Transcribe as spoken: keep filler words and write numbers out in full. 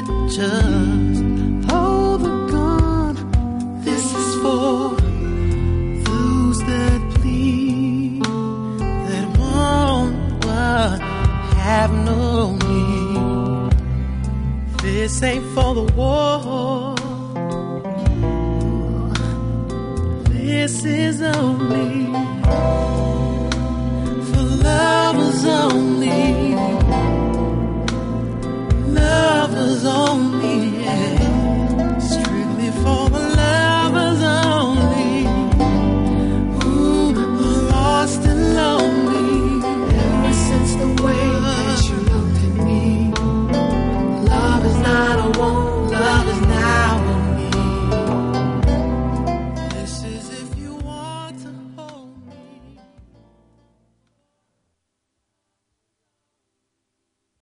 Just hold the gun. This is for those that plead, that want what have no need. This ain't for the war. This is only